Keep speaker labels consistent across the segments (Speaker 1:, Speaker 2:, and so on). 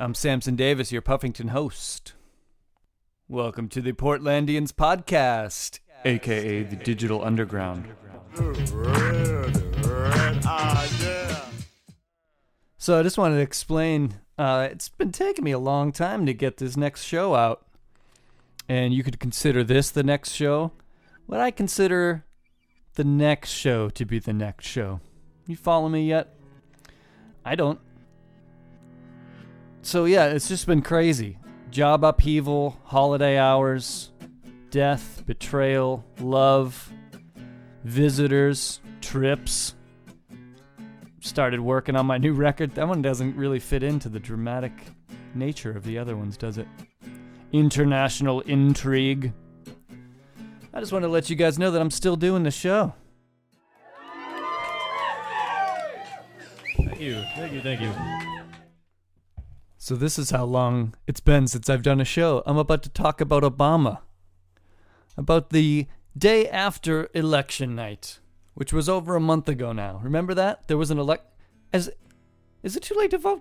Speaker 1: I'm Samson Davis, your Puffington host. Welcome to the Portlandians podcast, aka the Digital Underground. So I just wanted to explain, it's been taking me a long time to get this next show out. And you could consider this the next show. What I consider the next show to be the next show. You follow me yet? I don't. So yeah, it's just been crazy. Job upheaval, holiday hours, death, betrayal, love, visitors, trips. Started working on my new record. That one doesn't really fit into the dramatic nature of the other ones, does it? International intrigue. I just want to let you guys know that I'm still doing the show.
Speaker 2: Thank you.
Speaker 1: So this is how long it's been since I've done a show. I'm about to talk about Obama. About the day after election night, which was over a month ago now. Remember that? There was an Is it too late to vote?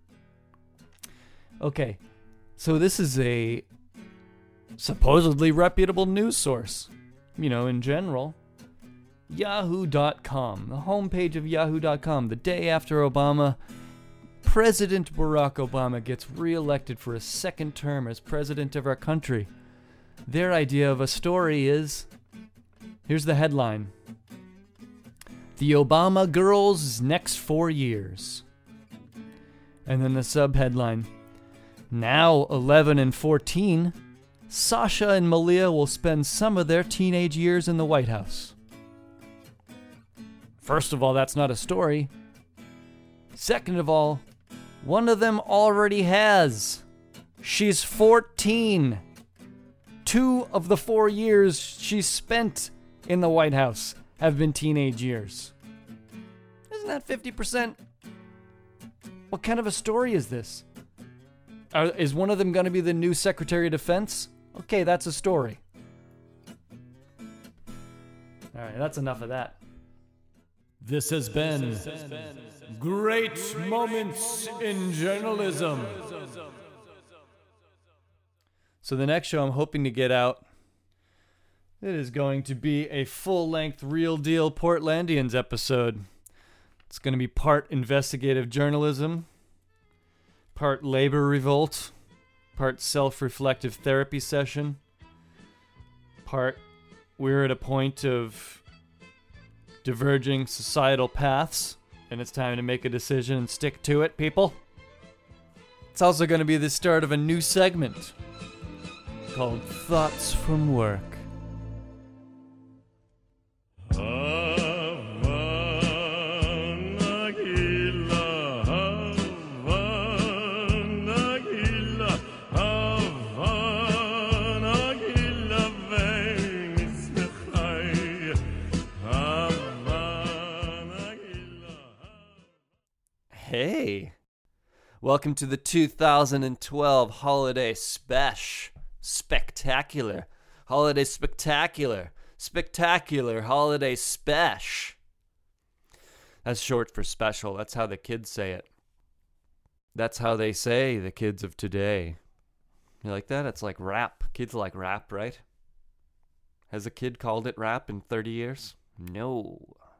Speaker 1: Okay. So this is a supposedly reputable news source. You know, in general. Yahoo.com. The homepage of Yahoo.com. The day after Obama, President Barack Obama gets reelected for a second term as president of our country. Their idea of a story is, here's the headline: The Obama Girls' Next 4 Years. And then the subheadline: Now 11 and 14, Sasha and Malia will spend some of their teenage years in the White House. First of all, that's not a story. Second of all, one of them already has. She's 14. 2 of the 4 years she's spent in the White House have been teenage years. Isn't that 50%? What kind of a story is this? Is one of them going to be the new Secretary of Defense? Okay, that's a story. All right, that's enough of that. This has been Great Moments in Journalism. So the next show I'm hoping to get out, it is going to be a full-length, real-deal Portlandians episode. It's going to be part investigative journalism, part labor revolt, part self-reflective therapy session, part we're at a point of diverging societal paths, and it's time to make a decision and stick to it, people. It's also going to be the start of a new segment called Thoughts from Work. Hey, welcome to the 2012 Holiday Spectacular Holiday Spesh. That's short for special. That's how the kids say it. That's how they say, the kids of today. You like that? It's like rap. Kids like rap, right? Has a kid called it rap in 30 years? No.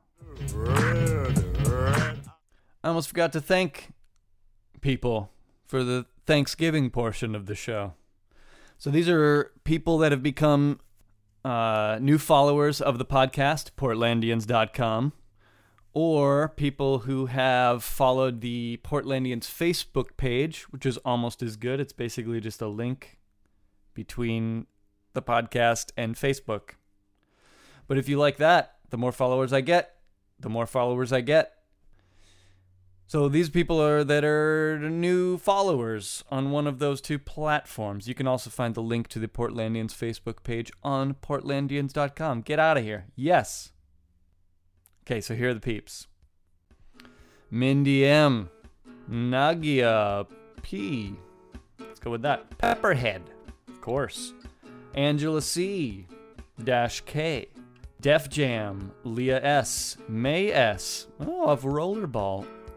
Speaker 1: I almost forgot to thank people for the Thanksgiving portion of the show. So these are people that have become new followers of the podcast, Portlandians.com, or people who have followed the Portlandians Facebook page, which is almost as good. It's basically just a link between the podcast and Facebook. But if you like that, the more followers I get, the more followers I get. So these people are new followers on one of those two platforms. You can also find the link to the Portlandians Facebook page on Portlandians.com. Get out of here. Yes. Okay, so here are the peeps. Mindy M. Nagia P. Let's go with that. Pepperhead. Of course. Angela C. Dash K. Def Jam. Leah S. May S. Oh, of Rollerball.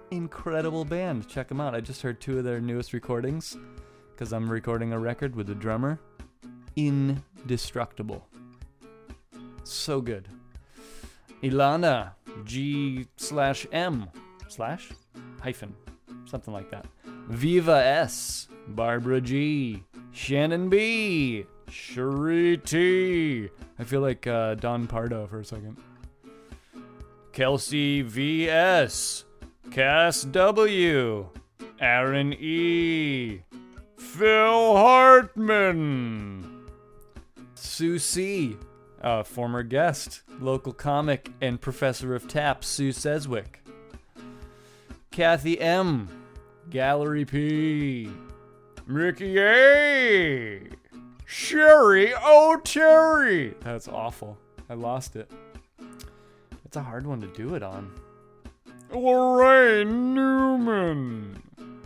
Speaker 1: incredible band. Check them out. I just heard 2 of their newest recordings because I'm recording a record with a drummer. Indestructible. So good. Ilana, G/M/ hyphen, something like that. Viva S, Barbara G, Shannon B, Cherie T. I feel like Don Pardo for a second. Kelsey VS, Cass W, Aaron E, Phil Hartman, Sue C, former guest, local comic and professor of tap, Sue Sedgwick. Kathy M, Gallery P, Ricky A, Sherry O'Terry. That's awful. I lost it. It's a hard one to do it on. Lorraine Newman,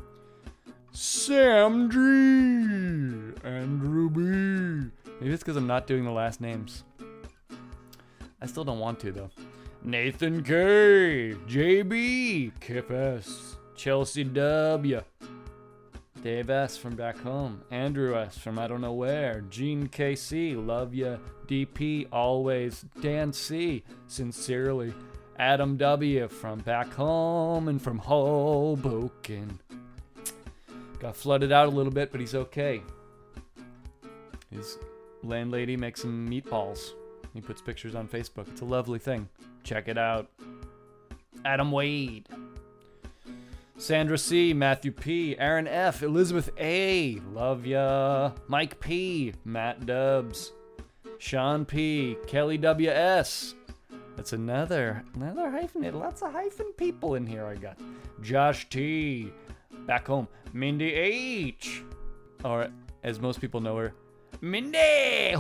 Speaker 1: Sam G, Andrew B. Maybe it's because I'm not doing the last names. I still don't want to, though. Nathan K, JB, Kip S, Chelsea W, Dave S from back home, Andrew S from I don't know where, Gene KC, love ya, DP, always, Dan C, sincerely, Adam W from back home and from Hoboken. Got flooded out a little bit, but he's okay. His landlady makes him meatballs. He puts pictures on Facebook. It's a lovely thing. Check it out. Adam Wade, Sandra C, Matthew P, Aaron F, Elizabeth A, love ya, Mike P, Matt Dubs, Sean P, Kelly WS. That's another hyphenate. Lots of hyphen people in here I got. Josh T, back home, Mindy H, or as most people know her, Mindy.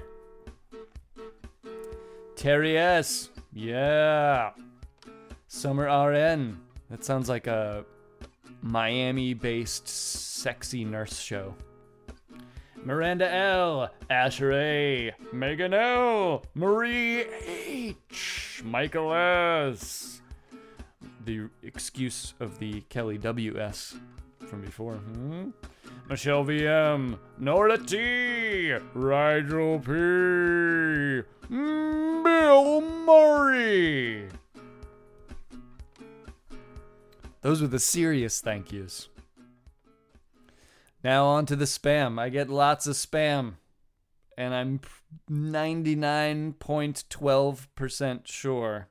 Speaker 1: Terry S, yeah. Summer RN. That sounds like a Miami-based sexy nurse show. Miranda L, Asher A, Megan L, Marie H, Michael S. The excuse of the Kelly W.S. from before. Michelle VM, Nora T, Rigel P, Bill Murray. Those were the serious thank yous. Now on to the spam. I get lots of spam. And I'm 99.12% sure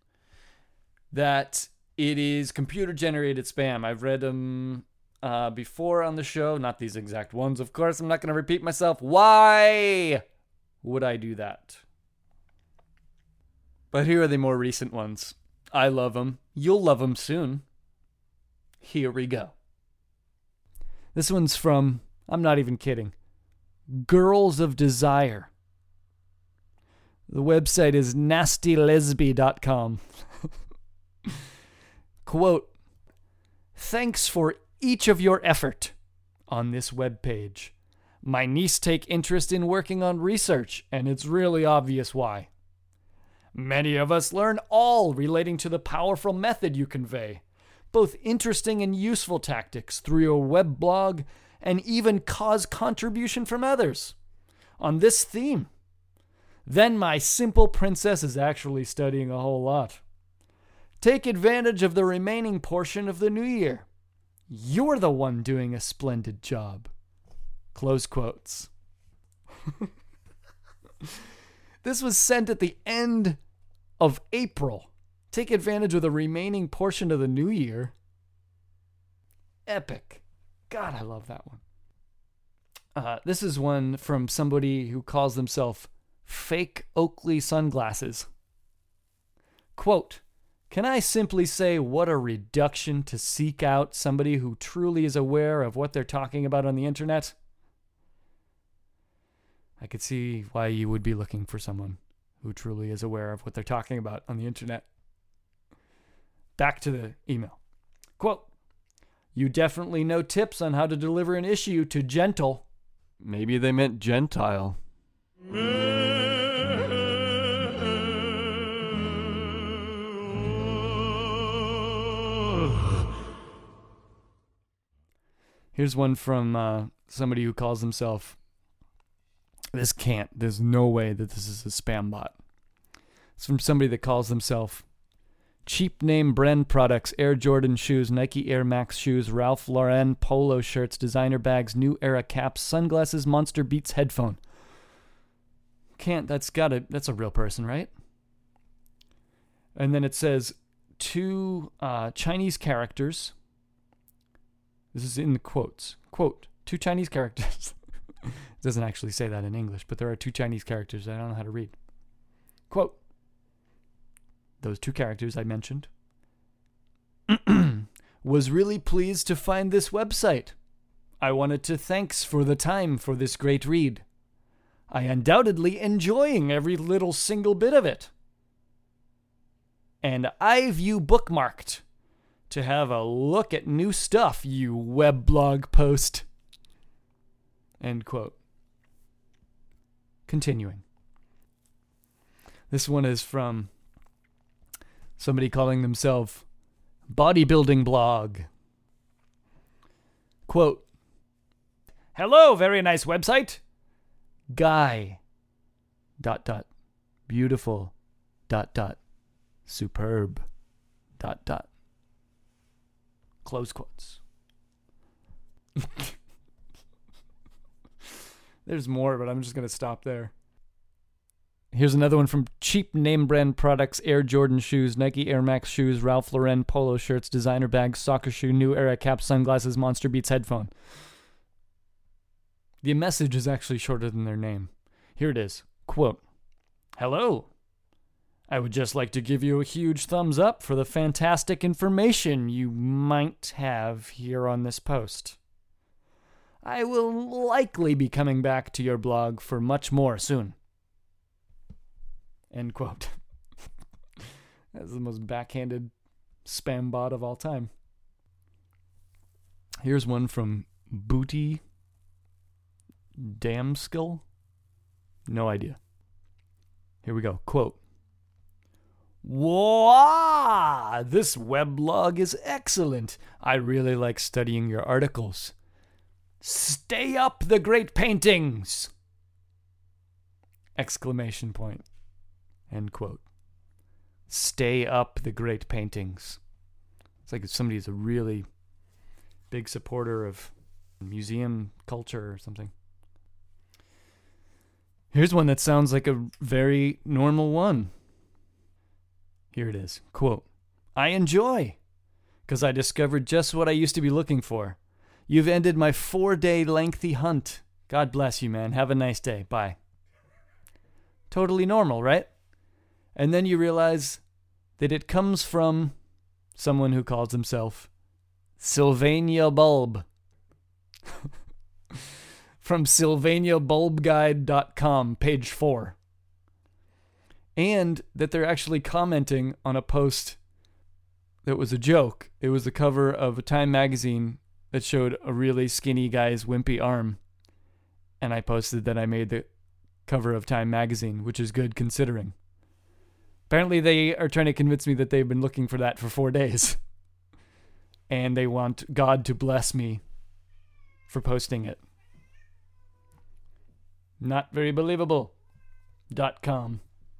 Speaker 1: that it is computer-generated spam. I've read them before on the show. Not these exact ones, of course. I'm not going to repeat myself. Why would I do that? But here are the more recent ones. I love them. You'll love them soon. Here we go. This one's from, I'm not even kidding, Girls of Desire. The website is nastylesby.com. Quote, thanks for each of your effort on this webpage. My niece take interest in working on research, and it's really obvious why. Many of us learn all relating to the powerful method you convey, both interesting and useful tactics through your web blog, and even cause contribution from others on this theme. Then my simple princess is actually studying a whole lot. Take advantage of the remaining portion of the new year. You're the one doing a splendid job. Close quotes. This was sent at the end of April. Take advantage of the remaining portion of the new year. Epic. God, I love that one. This is one from somebody who calls themselves Fake Oakley Sunglasses. Quote, can I simply say what a reduction to seek out somebody who truly is aware of what they're talking about on the internet? I could see why you would be looking for someone who truly is aware of what they're talking about on the internet. Back to the email. Quote, you definitely know tips on how to deliver an issue to gentle. Maybe they meant Gentile. Here's one from somebody who calls himself... There's no way that this is a spam bot. It's from somebody that calls themselves Cheap Name Brand Products, Air Jordan Shoes, Nike Air Max Shoes, Ralph Lauren Polo Shirts, Designer Bags, New Era Caps, Sunglasses, Monster Beats Headphone. That's a real person, right? And then it says 2 Chinese characters. This is in the quotes. Quote, 2 Chinese characters. It doesn't actually say that in English, but there are 2 Chinese characters I don't know how to read. Quote, those 2 characters I mentioned. Was really pleased to find this website. I wanted to thanks for the time for this great read. I undoubtedly enjoying every little single bit of it. And I've you bookmarked to have a look at new stuff, you weblog post. End quote. Continuing. This one is from somebody calling themselves Bodybuilding Blog. Quote, hello, very nice website. Guy. ... Beautiful. ... Superb. ... Close quotes. There's more, but I'm just going to stop there. Here's another one from Cheap Name Brand Products, Air Jordan Shoes, Nike Air Max Shoes, Ralph Lauren Polo Shirts, Designer Bags, Soccer Shoe, New Era Caps, Sunglasses, Monster Beats Headphone. The message is actually shorter than their name. Here it is. Quote, hello. I would just like to give you a huge thumbs up for the fantastic information you might have here on this post. I will likely be coming back to your blog for much more soon. End quote. That's the most backhanded spam bot of all time. Here's one from Booty Damskill. No idea. Here we go. Quote. Wow! This weblog is excellent. I really like studying your articles. Stay up the great paintings! Exclamation point. End quote. Stay up the great paintings. It's like if somebody's a really big supporter of museum culture or something. Here's one that sounds like a very normal one. Here it is. Quote, I enjoy, because I discovered just what I used to be looking for. You've ended my 4-day lengthy hunt. God bless you, man. Have a nice day. Bye. Totally normal, right? And then you realize that it comes from someone who calls himself Sylvania Bulb. From SylvaniaBulbGuide.com, page 4. And that they're actually commenting on a post that was a joke. It was the cover of a Time magazine that showed a really skinny guy's wimpy arm. And I posted that I made the cover of Time magazine, which is good considering. Apparently they are trying to convince me that they've been looking for that for 4 days. And they want God to bless me for posting it. Not very believable. .com.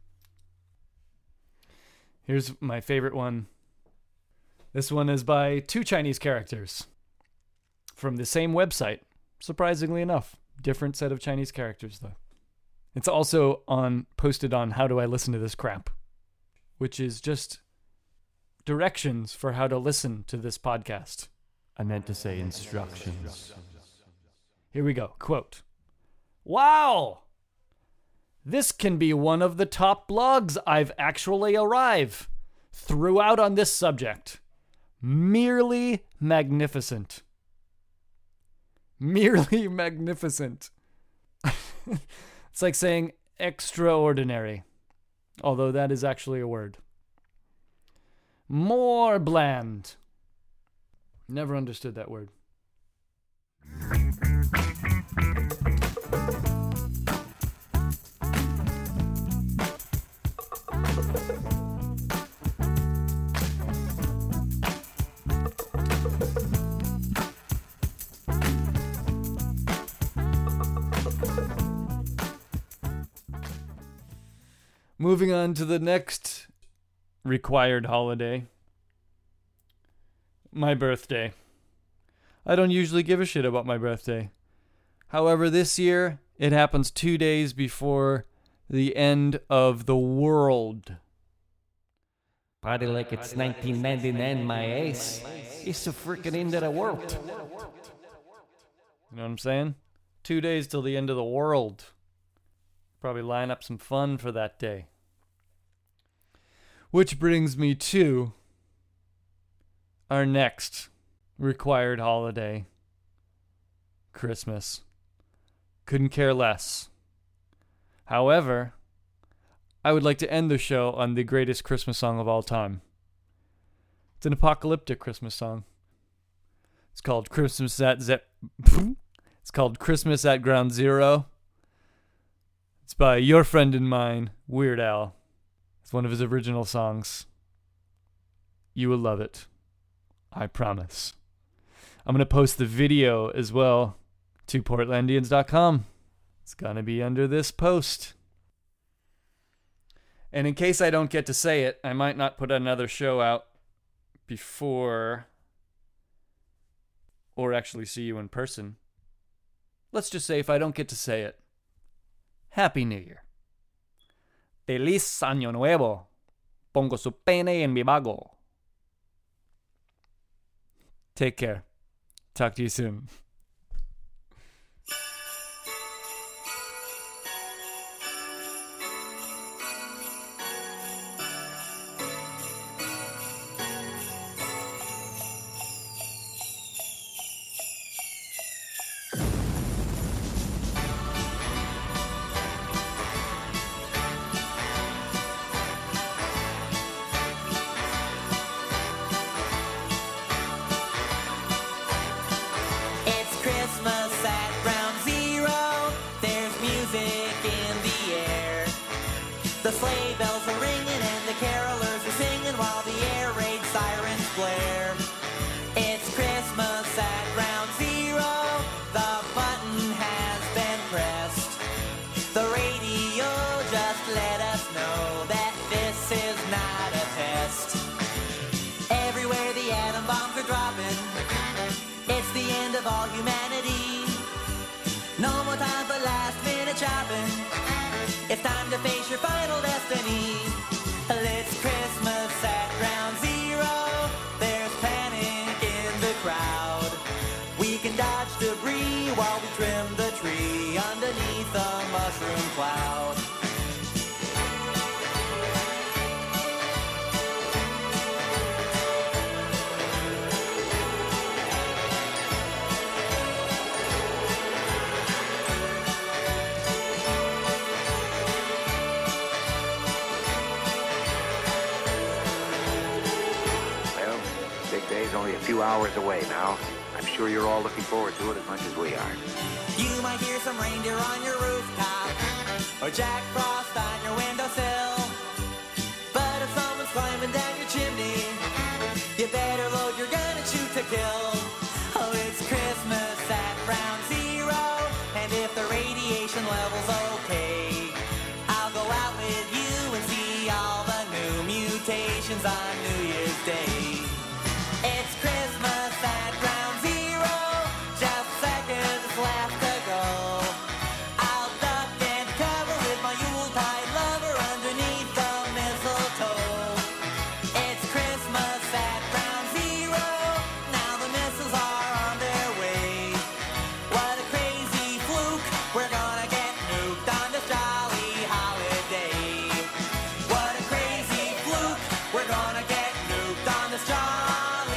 Speaker 1: Here's my favorite one. This one is by 2 Chinese characters from the same website. Surprisingly enough, different set of Chinese characters though. It's also posted on How Do I Listen to This Crap, which is just directions for how to listen to this podcast. I meant to say instructions. Here we go. Quote. Wow! This can be one of the top blogs I've actually arrived throughout on this subject. Merely magnificent. Merely magnificent. It's like saying extraordinary, although that is actually a word. More bland. Never understood that word. Moving on to the next required holiday. My birthday. I don't usually give a shit about my birthday. However, this year, it happens 2 days before the end of the world.
Speaker 2: Party like it's 1999, my ace. It's the freaking end of the world.
Speaker 1: You know what I'm saying? 2 days till the end of the world. Probably line up some fun for that day. Which brings me to our next required holiday, Christmas. Couldn't care less. However, I would like to end the show on the greatest Christmas song of all time. It's an apocalyptic Christmas song. It's called Christmas at It's called Christmas at Ground Zero. It's by your friend and mine, Weird Al. It's one of his original songs. You will love it. I promise. I'm going to post the video as well to portlandians.com. It's going to be under this post. And in case I don't get to say it, I might not put another show out before or actually see you in person. Let's just say if I don't get to say it, Happy New Year. Feliz Año Nuevo. Pongo su pene en mi vago. Take care. Talk to you soon.
Speaker 3: The sleigh bells are ringing and the carolers are singing while the air raid sirens blare. It's Christmas at Ground Zero, the button has been pressed. The radio just let us know that this is not a test. Everywhere the atom bombs are dropping, it's the end of all humanity. No more time for last minute shopping. It's time to face your final destiny. It's Christmas at Ground Zero. There's panic in the crowd. We can dodge debris while we trim the tree underneath a mushroom cloud.
Speaker 4: Only a few hours away now. I'm sure you're all looking forward to it as much as we are.
Speaker 3: You might hear some reindeer on your rooftop or Jack Frost on your windowsill. But if someone's climbing down your chimney, you better load your gun and shoot to kill. Oh, it's Christmas at Ground Zero, and if the radiation level's okay, I'll go out with you and see all the new mutations on New Year's Day. It's Christmas at Ground Zero, just seconds left to go. I'll duck and cover with my Yuletide lover underneath the mistletoe. It's Christmas at Ground Zero, now the missiles are on their way. What a crazy fluke, we're gonna get nuked on this jolly holiday. What a crazy fluke, we're gonna get nuked on this jolly holiday.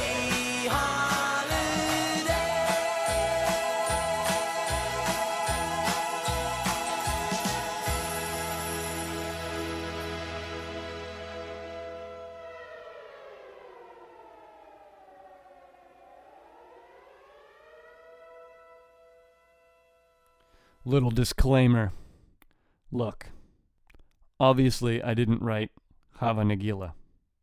Speaker 1: Little disclaimer. Look, obviously I didn't write Hava Nagila.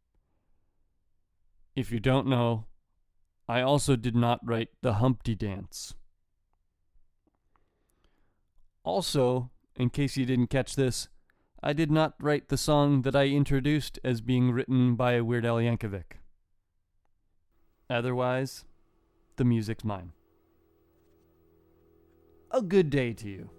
Speaker 1: If you don't know, I also did not write the Humpty Dance. Also, in case you didn't catch this, I did not write the song that I introduced as being written by Weird Al Yankovic. Otherwise, the music's mine. A good day to you.